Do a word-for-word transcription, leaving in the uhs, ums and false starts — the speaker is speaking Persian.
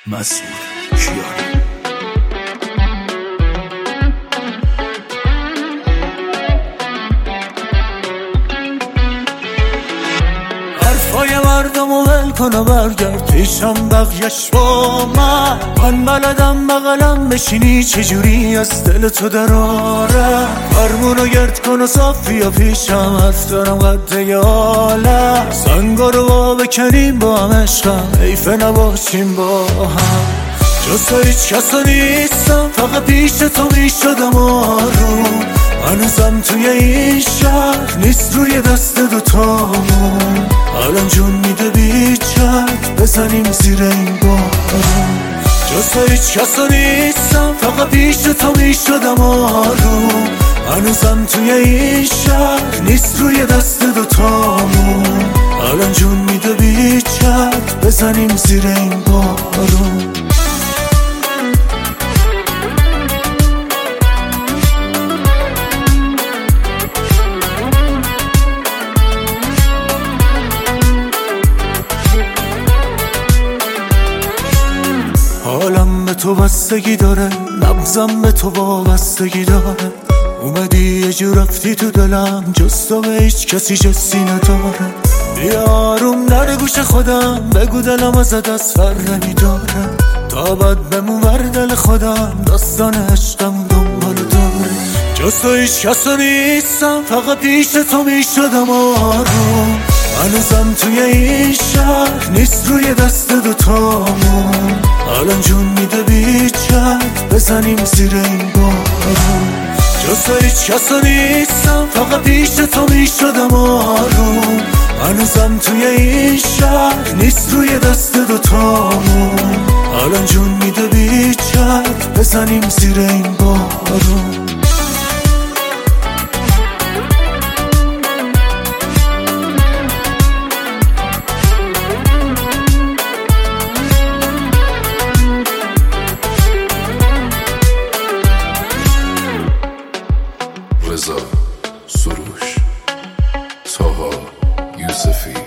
مسئول کیانی. حرفای مردم و ول کن و برگرد پیشم بقیش با من. من بلدم بغلم بشینی چجوری از دل تو دراره. فرمونو گرد کن و صاف بیا پیشم، حرف دارم قد یاله. سنگا رو با بکنیم با هم عشقم، حیفه نباشیم با هم. جز تو هیچ کسا نیستم، فقط پیش تو میشدم آروم. هنوزم توی این شهر نیست روی دست دوتامون. الان جون میده بیچک بزنیم زیر این بارون. جز تو هیچ کسا نیستم، فقط پیش تو میشدم آروم. هنوزم توی این شهر نیست روی دست دوتامون. الان جون میده بیچک بزنیم زیر این بارون. حالم به تو بستگی داره، نبضم به تو وابستگی داره. اومدی یه جور رفتی تو دلم، جز تو به هیچ کسی جسی نداره. بیا آروم در گوش خودم بگو دلم از دست فر نمیداره. تا بعد بمون بر دل خودم، داستان عشقم دنبال داره. جز تو هیچ کسا نیستم، فقط پیش تو میشدم آروم. هنوزم توی این شهر نیست روی دست دوتامون. الان جون میده بیچک بزنیم زیر این بارون. جز تو هیچ کسا نیستم، فقط پیش تو میشدم آروم. هنوزم توی این شهر نیست روی دست دوتامون. الان جون میده بیچک بزنیم زیر این بارون. رضا سروش، طاها یوسفی.